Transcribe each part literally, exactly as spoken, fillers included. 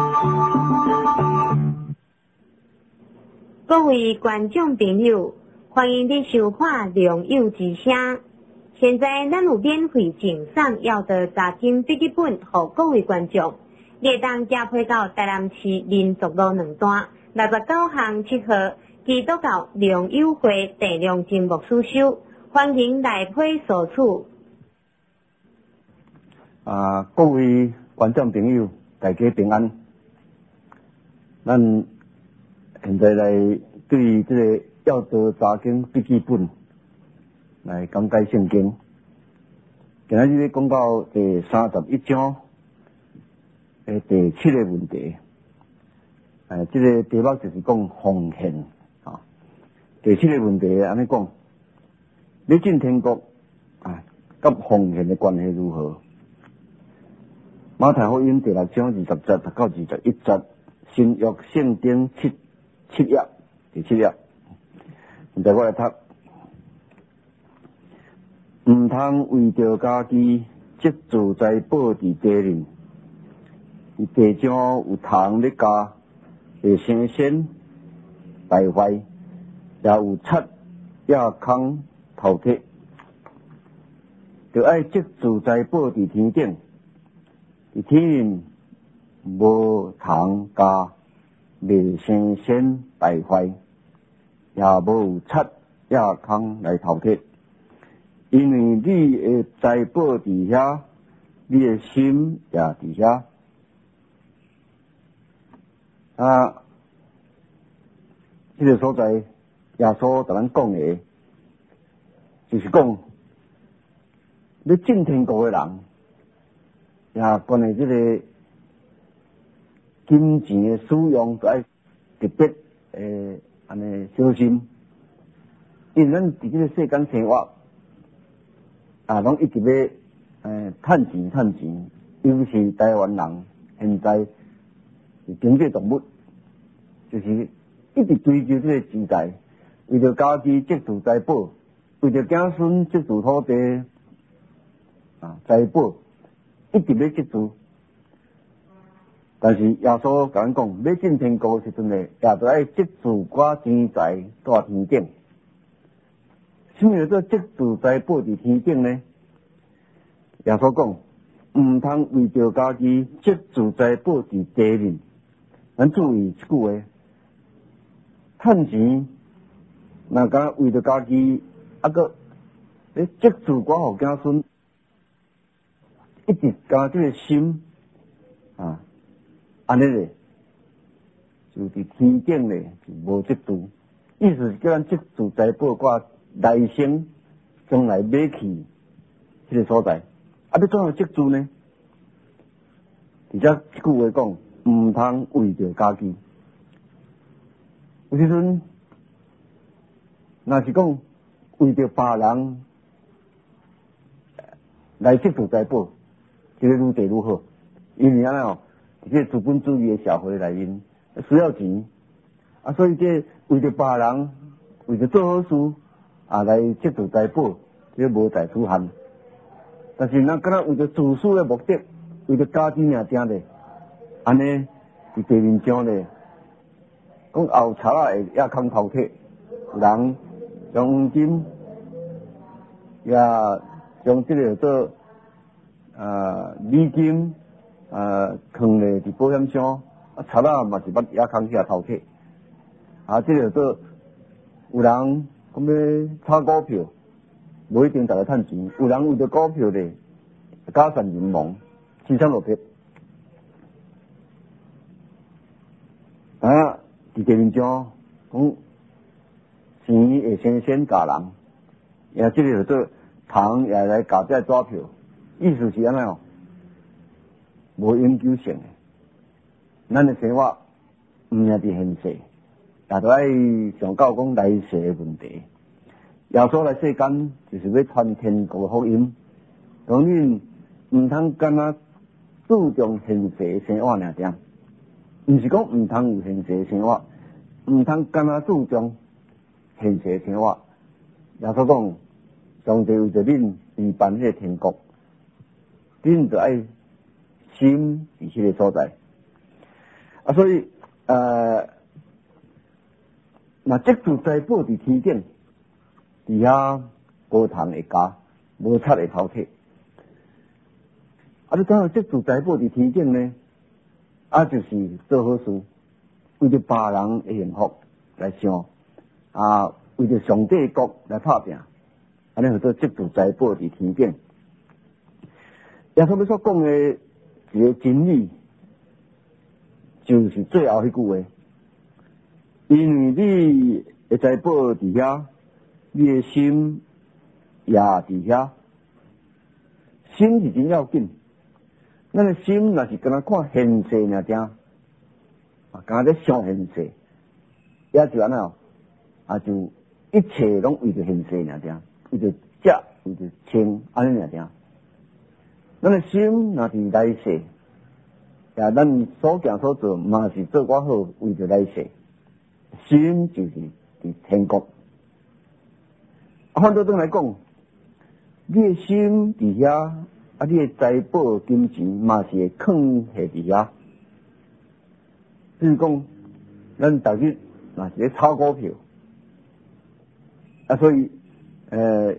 各位观众朋友，欢迎你收看《良友之声》。现在咱有免费赠送要的查经笔记本，给各位观众。你当加配到台南市民族路两段六十九巷七号基督教良友会第两间牧师收，欢迎来配索取。 啊，各位观众朋友，大家平安。咱现在来对这个要道查经笔记本来讲解圣经。今仔日讲到第三十一章诶第七个问题，诶，这个题目就是讲奉献啊。第七个问题安尼讲，你进天国啊，甲奉献的关系如何？马太福音第六章二十节到二十一节，新约圣经七七页，第七页。现在我来读。毋通为着家己积自在宝伫地里，地上有虫咧加，会生鲜败坏，也有贼也空偷摕，就爱积自在宝伫天顶，伫天里无虫加，未生鲜败坏，也无有贼也空来偷摕。因为你会财宝伫遐，你的心也伫遐。啊，这个所在，耶稣甲咱讲的，就是讲，你进天国的人，也关于这个金钱的使用，要特别诶安尼小心，因为咱伫这个世间生活。啊，拢一直要诶趁钱趁钱，尤其是台湾人现在是经济动物，就是一直追求这个钱财，为着家己积储财宝，为着子孙积储土地啊财宝，一直要积储。但是耶稣甲咱讲，要进天国时阵咧，也着爱积储寡钱财在天顶。什么叫做积储财宝伫天顶呢？耶稣讲，毋通为着家己积储财宝伫地里。咱注意一句话，趁钱，若敢为着家己，啊个咧积储寡互子孙，一直加这个心啊，安尼咧，就伫天顶咧就无积储。意思是叫咱积储财宝寡。来生将来买去这个所在，啊，要怎样积储呢？而且这句话讲，毋通为着家己。有时阵，若是讲为着别人来积储财宝，这个愈地愈好，因为安尼哦，这个资本主义的社会内面需要钱，啊，所以这为着别人，为着做好事。啊，来积储财宝，这无在此限。但是咱敢若为着自私的目的，为着家己命定咧，安尼伫地面上咧，讲后贼仔会也空偷摕，有人将黄金也将这个做啊美金啊藏咧伫保险箱，啊贼仔嘛是捌也空遐偷摕，啊这个做有人。讲要炒股票，无一定大家趁钱。有人为着股票咧，假善人亡，资产落撇。啊，伫地面上讲，钱会先先教人，也即个叫做糖也来教这股票，意思是安尼哦，无永久性诶。咱诶生活毋命伫现世。也着爱想到讲来世的问题。耶稣来世间就是要传天国的福音，当然毋通干那注重现世的生活尔定，毋是讲毋通有现世的生活，毋通干那注重现世的生活。耶稣讲，上帝为着恁预办迄个天国，恁着爱心伫迄个所在。 啊，所以呃，那积住财宝伫天顶，伫遐无虫会加，无贼会偷摕。啊，你讲积住财宝伫天顶呢？啊，就是做好事，为着别人的幸福来想，啊，为着上帝国来打拼，安尼叫做积住财宝伫天顶。耶稣所讲的一个真理，就是最后迄句话，因为你的财宝伫遐，你的心也伫遐。心是真要紧，咱的心若是干那看现世尔定，啊，干那咧想现世，也就安尼，啊，就一切拢为着现世尔定，为着食，为着穿，安尼尔定。咱的心若伫来世，呀，咱所行所做嘛是做我好，为着来世，心就是伫天国。啊，反倒转来讲，你的心伫遐，啊，你的财宝金钱嘛是会藏下伫遐。比如讲，咱逐日若是咧炒股票，啊，所以呃，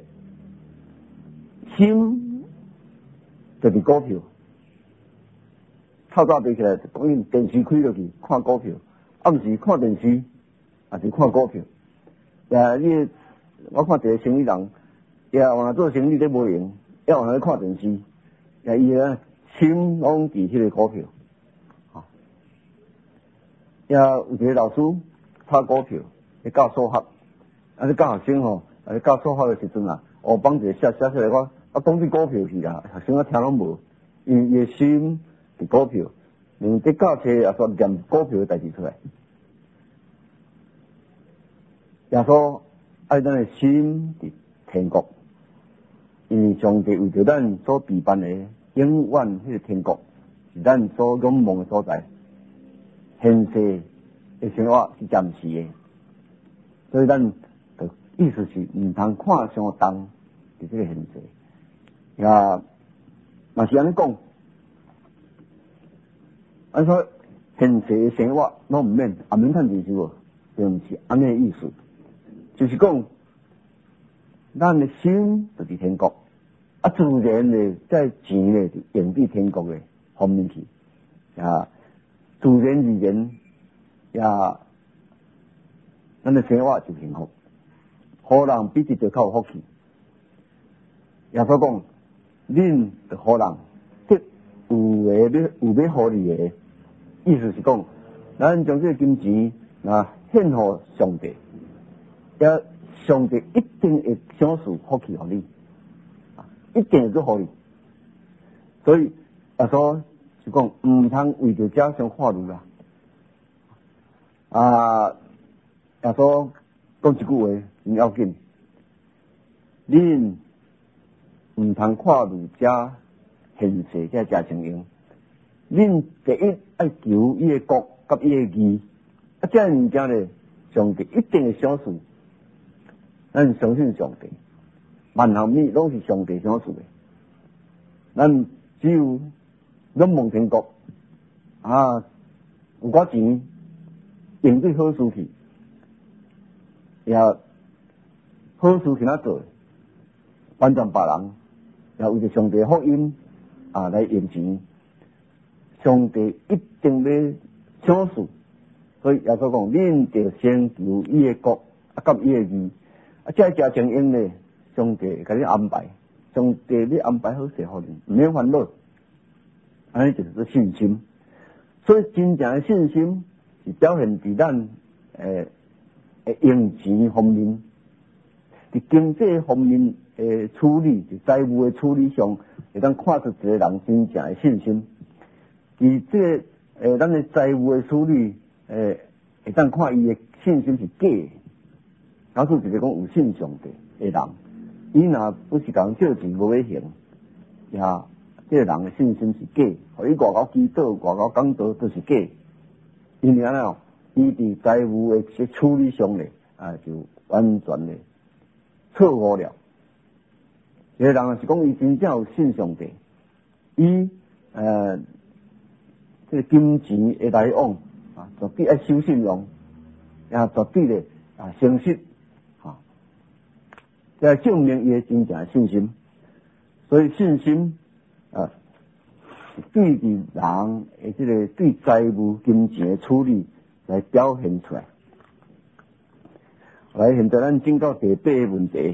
心就是股票。透早爬起来，讲紧电视开落去看股票，啊，毋是看电视，也是看股票。呀，你我看一个生意人，呀，往做生意咧无闲，也往咧看电视，呀，伊咧心拢伫迄个股票。啊，呀，有一个老师炒股票，咧教数学，啊，咧教学生吼，啊，咧教数学的时阵啊，学帮一个写写出来，我我讲起股票去啦，学生我听拢无，因为伊的心。股票，连伫教册也说念股票的代志出来，也说爱咱的心伫天国，因为上帝为着咱所备办的永远迄个天国，是咱所仰望的所在。现世的生活是暂时的，所以咱的意思是毋通看伤重伫这个现世，也嘛是安尼讲。按说现世的生活拢毋免，也免趁钱收，并毋是安尼的意思。就是讲，咱的心就伫天国，啊，自然的在钱呢就用伫天国的方面去，啊，自然而然，也咱的生活就幸福。好人比一着较有福气。耶稣讲，恁的好人，得有诶要有要互你诶。意思是讲，咱将这个金钱啊献予上帝，也上帝一定会赏赐福气予你，啊，一定会做互你。所以耶稣就讲，毋通为着这相化路啦。啊，耶稣讲一句话真要紧，恁毋通看路这现世这真情形。恁第一爱求伊个国甲伊个义，啊，这样物件咧，上帝一定会赏赐。咱相信上帝，万行物拢是上帝赏赐的。咱只有仰望天国，啊，有寡钱用对好事去，也好事去哪做，帮助别人，也为着上帝福音啊来用钱。上帝一定要赏赐，所以耶稣讲，恁着先求伊个国，啊，甲伊个义，啊，这加成因呢，上帝会甲你安排，上帝你安排好势互你，毋免烦恼，安尼就是做信心。所以真正的信心是表现伫咱诶诶用钱方面，伫经济方面诶处理，伫财务的处理上，会当看出一个人真正的信心。以这个诶，咱的财务的处理，诶，会当看伊的信心是假的。假使一个讲有信上帝的人，伊若不是讲借钱无要还，呀，这个人的信心是假，互伊外口祈祷、外口讲道都是假。因为安尼哦，伊伫财务的些处理上咧，啊，就完全咧错误了。一个人是讲伊真正有信上帝，伊呃。这个金钱会来往， 绝对爱守信用，也绝对咧啊诚实，哈，来证明伊真正信心。所以信心啊，对伫人诶即个对财务金钱诶处理来表现出来。来，现在咱进到第八个问题，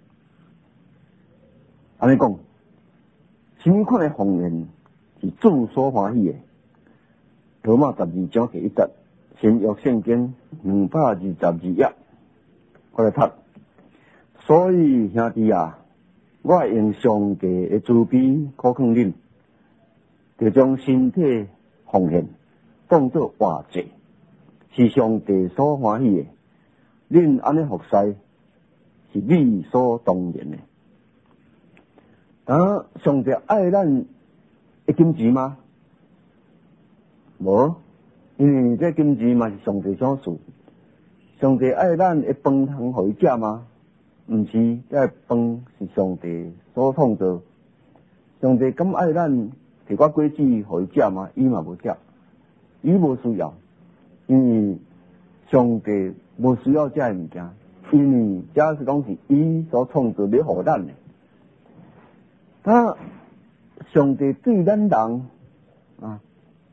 安尼讲，什么款诶奉献是主所欢喜诶？罗马十二章第一节，新约圣经两百二十二页，我来读。所以兄弟啊，我用上帝诶慈悲考劝恁，就将身体奉献当作活祭，是上帝所欢喜诶。恁安尼服侍是理所当然诶。啊，上帝爱咱诶金钱吗？无，因为这金钱嘛是上帝所赐。上帝爱咱诶饭通互伊食吗？毋是，这饭是上帝所创造。上帝敢爱咱摕我果子互伊食吗？伊嘛无食，伊无需要，因为上帝无需要这物件，因为这是讲是伊所创造咧互咱诶。他上帝对咱人啊，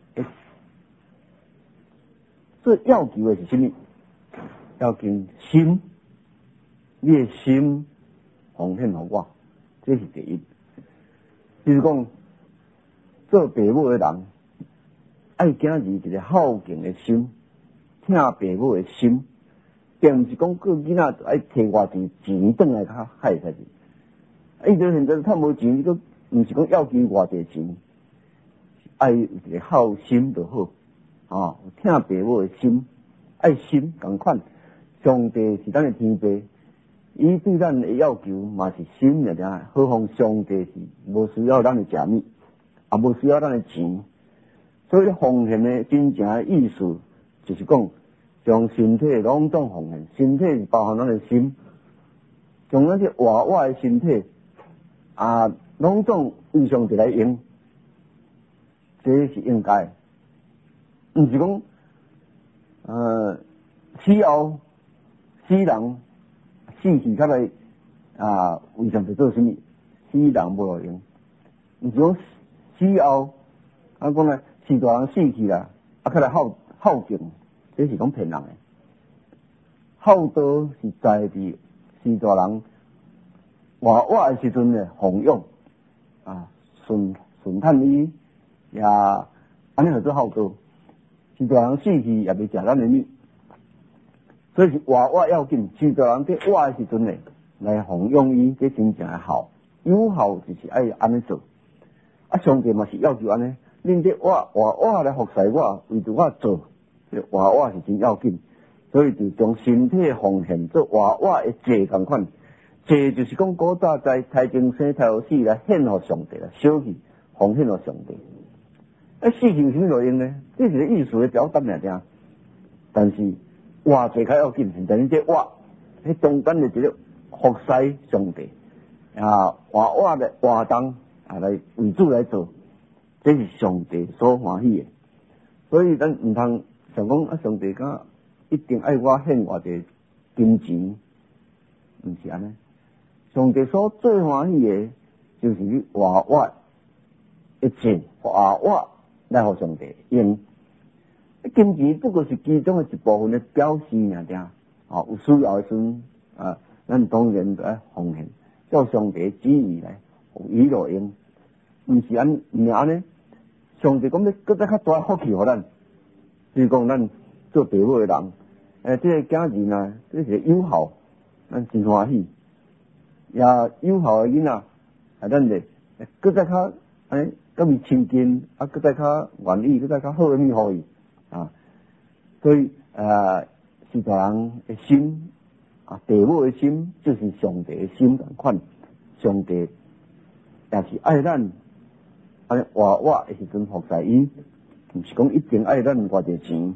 最要求的是什么？要求心，你的心奉献给我，这是第一。就是讲，做父母的人爱囝儿一个孝敬的心，疼父母的心，并不是讲个囡仔爱摕偌济钱转来较害才是。伊就现在趁无钱，佮毋是讲要求偌济钱，爱有一个孝心就好，啊，疼父母的心，爱心同款。上帝是咱的天父，伊对咱的要求嘛是心尔尔，何况上帝是无需要咱的食物，也无需要咱的钱，所以奉献的真正的意思就是讲，将身体拢总奉献，身体是包含咱的心，将咱这活活的身体。啊，拢总为上帝来用，这是应该，毋是讲，呃，死后死人死去才来啊，为上帝做什么？死人无路用，毋是讲死后啊讲咧，是大人死去啦，啊，才来孝孝敬，这是讲骗人诶。孝道是在伫是大人。活活诶时阵咧，奉养啊，顺顺趁伊也安尼叫做孝道。是大人死去也未食咱诶物，所以是活活要紧。是大人伫活诶时阵咧，来奉养伊，这真正诶孝。有孝就是爱安尼做。啊，上帝嘛是要求安尼，恁伫活活活来服侍我，为着我做，活活是真要紧。所以就将身体奉献做活活诶祭同款。这就是讲古早在胎前生胎后死来献给上帝啦，烧去奉献给上帝。啊，死去有什么路用呢？这是个艺术的表达尔尔。但是活着较要紧，现在你这活，迄中间的一个服侍上帝啊，活活的活动啊，来为主来做，这是上帝所欢喜的。所以咱唔通想讲啊，上帝讲一定爱我献偌济金钱，唔是安尼。上帝所最欢喜的，就是你活活一切活活来互上帝用。金钱不过是其中的一部分的表示尔尔，哦，有需要的时阵啊，咱当然就爱奉献，照上帝旨意来，伊路用，毋是安毋是安尼。上帝讲要搁再较大福气互咱，就是讲咱做父母的人，诶，这个囝儿呐，这是有效，咱真欢喜。也有效的囡仔，啊，咱咧，搁再较安尼，甲伊亲近，啊，搁再较愿意，搁再较好的物互伊啊。所以啊，是大人的心啊，父母的心就是上帝的心同款。上帝也是爱咱，安尼活活的时阵服侍伊，毋是讲一定爱咱偌济钱。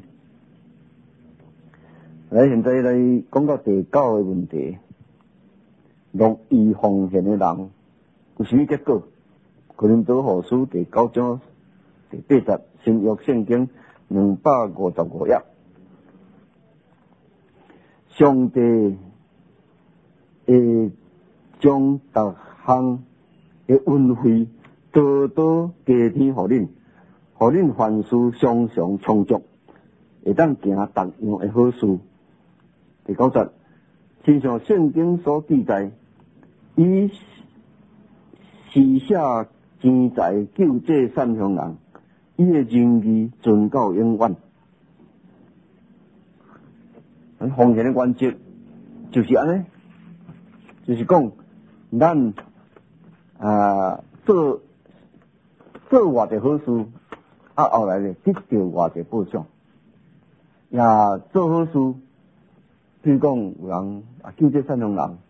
来，现在来讲到第九个问题。乐意奉献的人有什么结果？哥林多后书第九章第八节，新约圣经两百五十五页。上帝会将逐项的恩惠多多加添互恁，互恁凡事常常充足，会当行逐样的好事。第九节，亲像圣经所记载，伊施下钱财救济善良人，伊的仁义存到永远。奉献的原则就是安尼，就是讲咱啊做做偌济好事，啊后来咧得到偌济报偿，也做好事，譬如讲有人啊救济善良人，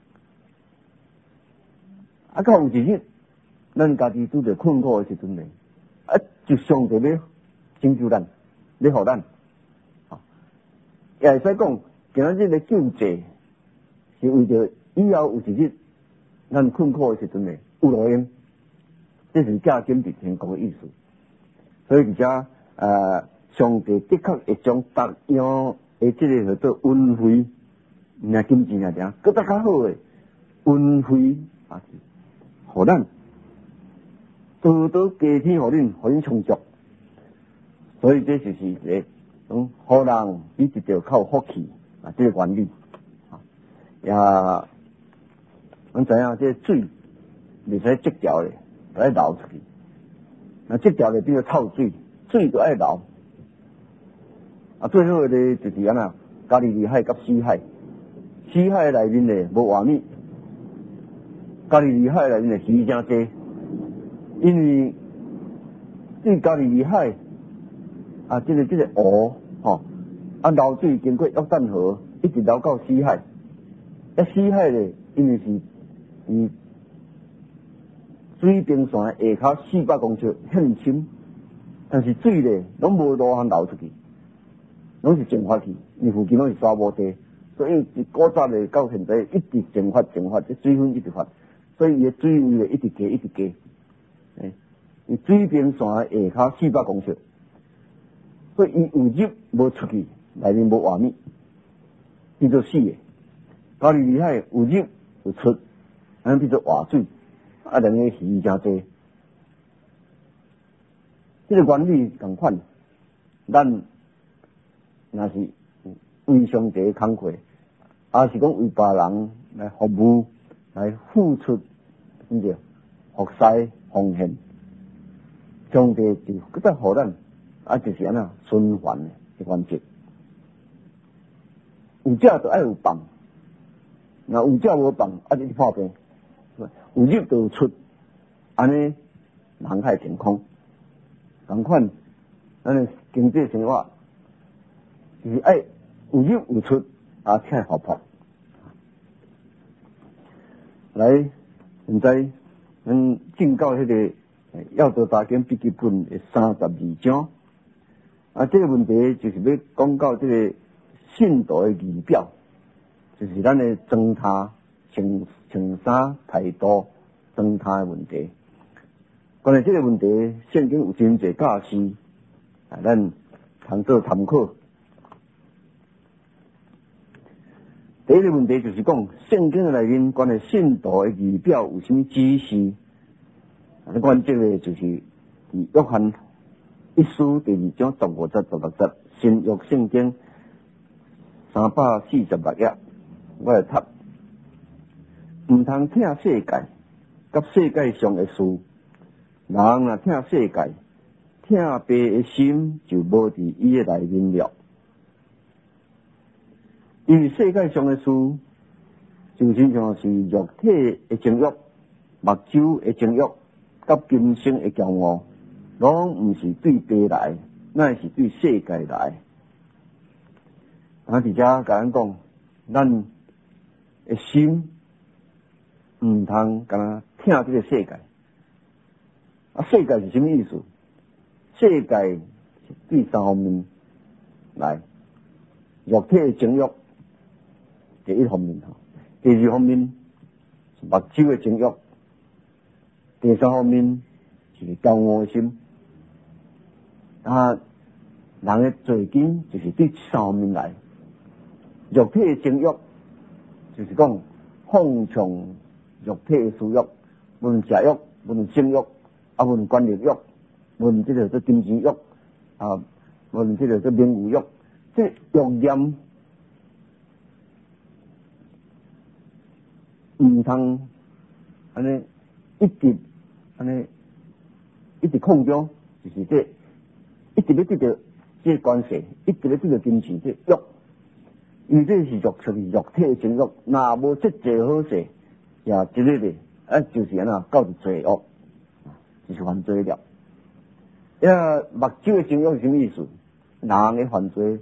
啊到有一日咱家己拄着困苦的时阵咧，啊就上帝要拯救咱，要互咱，也会使讲。今仔日的救济是为着以后有一日咱困苦的时阵呢有路用，这是价金伫天国的意思。所以而且呃，上帝的确会将逐样的这个叫做恩惠，唔系金钱啊，点，更加较好的恩惠啊，互咱多多加添互恁，互恁充足。所以这就是一个嗯，好人比一条靠福气。啊，这个原理啊，也咱知影，这个水袂使积条咧，要流出去。那积条咧，比如臭水，水就爱流。啊，最好咧就是安那，加利利海甲死海，死海内面咧无活物，加利利海内面咧鱼真多，因为对加利利海啊，这个这个湖吼。啊，流水经过约旦河，一直流到死海。啊，死海咧，因为是以水平线下骹四百公尺很深，但是水咧拢无路通流出去，拢是蒸发去。因为附近拢是沙漠地，所以古早咧到现在一直蒸发蒸发，这水分一直发，所以伊的水位咧一直加一直加。诶，伊水平线下骹四百公尺，所以伊有入无出去。内面无活物，变做死的。加利利海有入有出，安尼变做活水，啊，两个鱼真多。这个原理同款，咱若是为上帝工课，也是讲为别人来服务、来付出，对不对？服侍、奉献，上帝就搁再互咱，啊，就是安那循环的原则。有者就爱有放，那有者无放，啊，就是破病。有入就有出，安尼人海成空。同款，咱的经济生活就是爱有入有出，啊，才活泼。来，现在咱进到迄个要道大经笔记本的三十二章，啊，这个问题就是要讲到这个。信徒的仪表，就是咱的装他、穿穿衫、态度、装他的问题。关于这个问题，圣经有真侪教示，啊，咱通做参考。第一个问题就是讲，圣经的内面关于信徒的仪表有什么指示？啊，关这个就是约翰一书第二章十五节、十六节，新约圣经。三百四十六页，我来读。唔通听世界，甲世界上的事。人若听世界，听爸的心就无伫伊的内面了。因为世界上的事，就亲像是肉体的情欲、目睭的情欲，甲今生的骄傲，拢唔是对爸来，乃是对世界来。啊！伫遮甲咱讲，咱的心唔通敢若听这个世界。啊，世界是什么意思？世界是对三方面来，肉体的情欲第一方面吼，第二方面是目睭的情欲，第三方面是骄傲的心。啊， 人的罪根就是对三方面来，肉体的情欲就是讲放纵肉体的私欲，无论食欲，无论性欲，啊，无论权力欲，无论这个做金钱欲，啊，无论这个做名誉欲，这欲念唔通安尼一直安尼一直控制，就是这一直要得到这关系，一直要得到金钱这欲。因为这是肉属于肉体的情欲，若无这济好势，也一日咧，啊，就是安那搞罪恶，就是犯罪了。因为目睭的情欲是什么意思？人的犯罪，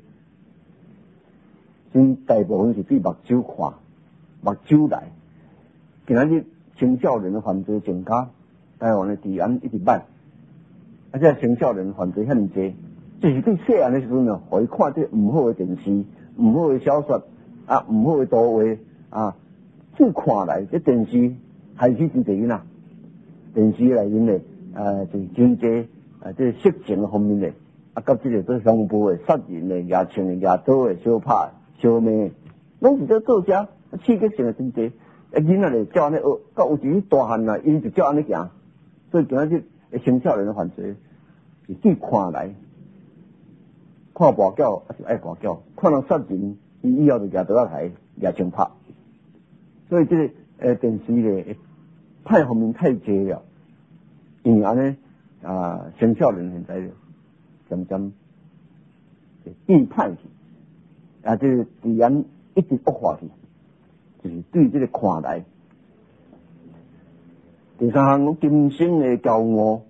真大部分是对目睭看，目睭来。今仔日青少年的犯罪增加，台湾的治安一直歹，而且青少年犯罪遐尼济，就是对细汉的时阵呢，互伊看这唔好的电视。唔好的小说啊，唔好的图画啊，这看来这电视害死真侪囡仔。电视内面咧，呃，就是真济啊，这色情方面咧，啊，甲这个做恐怖的、杀人的、牙枪的、牙刀的、小拍、小妹，拢是在做啥刺激性的真济。啊，囡仔咧照安尼学，到有时大汉啦，因就照安尼行。所以今仔日的青少年的犯罪是对看来。看跋筊还是爱跋筊，看人杀人，伊以后就举刀仔来举枪拍。所以这个呃电视咧，歹方面太济了，因为安尼啊，青少年现在渐渐变歹去，啊，这个治安一直恶化去，就是对这个看来。第三项讲今生的骄傲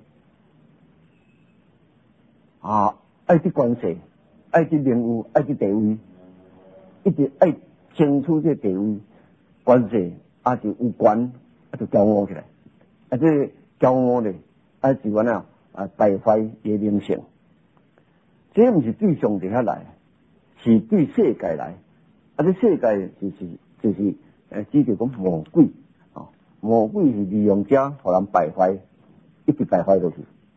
啊，爱啲关系。爱去名誉，爱去地位，一直爱争取这地位、关系，啊就有权，啊就骄傲起来。啊，这骄傲咧，啊就安啊啊败坏伊名声。这毋是对上帝遐来，是对世界来。啊，这世界就是就是呃，指着讲魔鬼啊，魔鬼是利用者，互人败坏，一直败坏落去。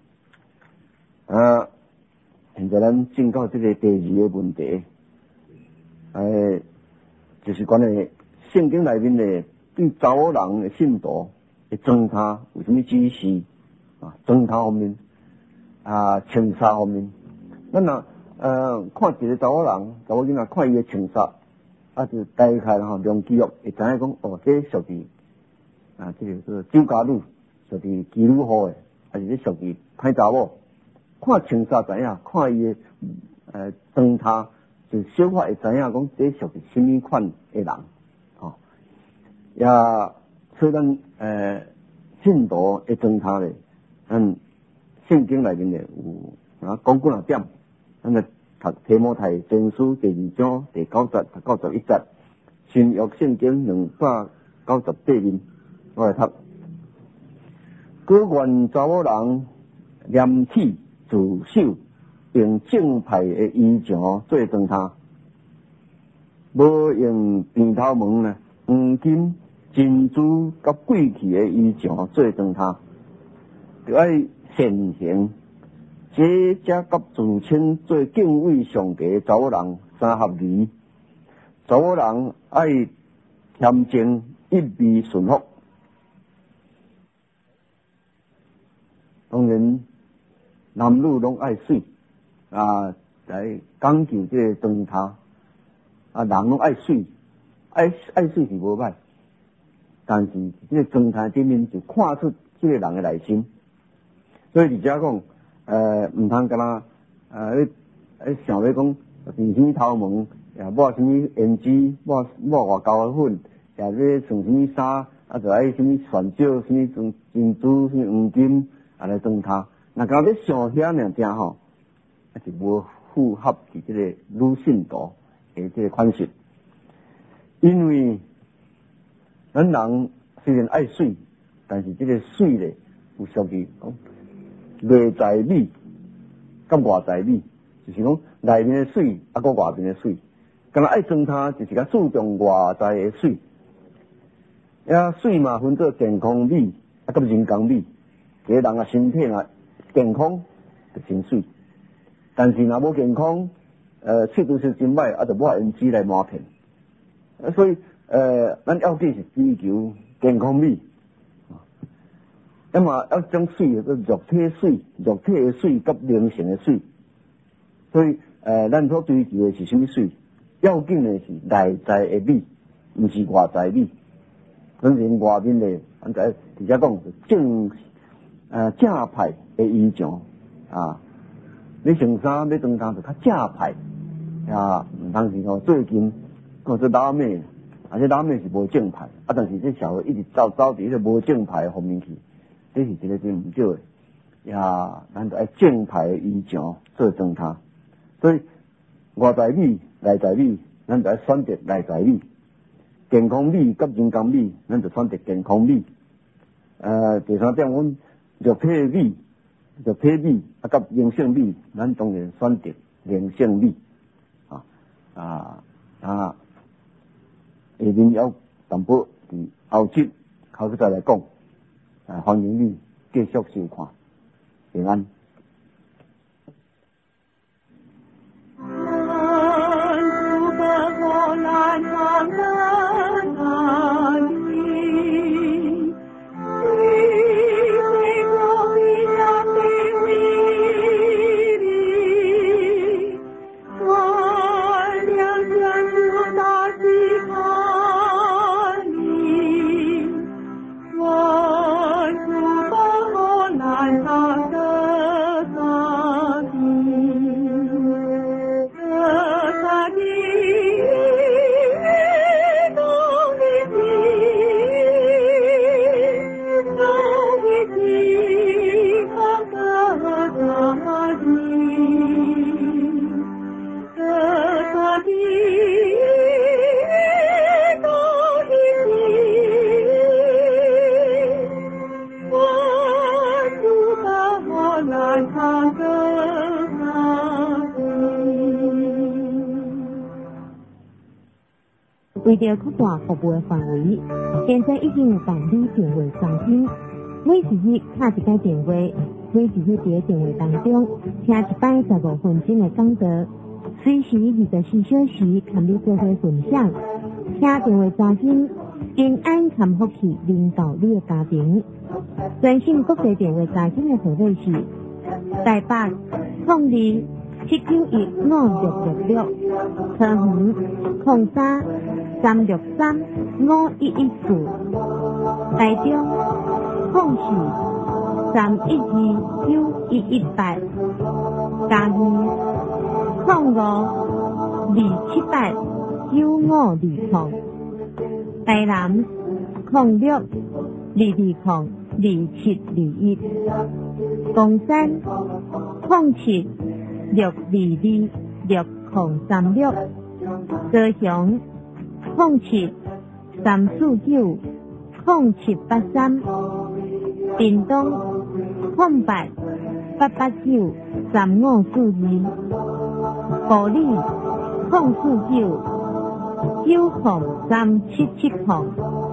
啊。现在咱进到这个第二个问题，诶，就是关于圣经内面的对查某人的信徒的装他有什么指示啊？装他方面啊，穿衫方面，咱若呃看一个查某人，查某囡仔看伊的穿衫，啊就大概吼量记录会知影讲哦，这属于啊，这个是酒家女，属于基督户的，还是这属于歹查某？看穿衫知影，看伊的呃装他，就小可会知影讲这属于什么款的人，哦，也所以咱呃信徒的装他咧，嗯，圣经内面咧有啊讲几两点，咱来读提摩太前书第二章第九节到九十一节，新约圣经两百九十八面，我来读。各愿查某人念起自守，用正派的衣裳做装他，无用平头毛呢、黄金、珍珠甲贵气的衣裳做装他，就爱善行，这才甲自称做敬畏上帝的查某人相合理。查某人爱谦静，一味顺服。当然，男女拢爱水啊，来讲究这个装他啊，人拢爱水，爱爱水是无歹，但是这个装他顶面就看出这个人的内心。所以而且讲，呃，唔通干那呃，诶想要讲变什么头毛，也抹什么胭脂，抹抹外高的粉，也咧穿什么衫，啊，就爱什么选酒，什么珍珍珠，什么黄金。啊来装他，那到咧想遐尔正吼，还是无符合伫这个女信徒诶这个款式，因为咱人虽然爱水，但是这个水咧有属于讲内在美甲外在美，就是讲内面的水啊，个外面的水，敢若爱装他就是较注重外在的水，呀水嘛分做健康美啊，甲人工美。一个人啊，身体啊健康就真水， 但是若无健康，呃，切都是真歹，啊，就无因子来抹骗。所以，呃，咱要紧是追求健康美。那么要将水个肉体水、肉体的水甲灵性的水，所以呃，咱所追求的是什么水？要紧的是内在的美，不是外在美。反正外面的，咱在直接讲正呃正派的衣裳啊，你穿衫要穿衫就较正派啊，唔通是讲最近讲做老美，啊这老美是无正派，啊但是这社会一直走走伫迄个无正派的方面去。这是一个真唔少的，呀，咱就爱正派的衣裳做装他，所以外在美、内在美，咱就爱选择内在美。健康美甲人工美，咱就选择健康美。呃，第三点，阮肉体的美、肉体美啊，甲灵性美，咱当然选择灵性美。啊啊啊！下面要淡薄伫后节后头再来讲。啊，欢迎你继续收看，平安。 为着扩大服务的范围，现在已经有办理电话查询。每一日打一个电话，每一日伫电话当中听一摆十五分钟的讲座，随时二十四小时跟你做伙分享。听电话查询，平安和福气领导你的家庭。专线国际电话查询的号码是台北零二七九一五六六六，桃园零三三六三五一一四，台中零四三一二九一一八，嘉义零五二七八九五二零，台南零六二二零二七二一，公山零七六二二六零三六，高雄零七三四九零七八三，屏东零八八八九三五四二，埔里零四九九零三七七零。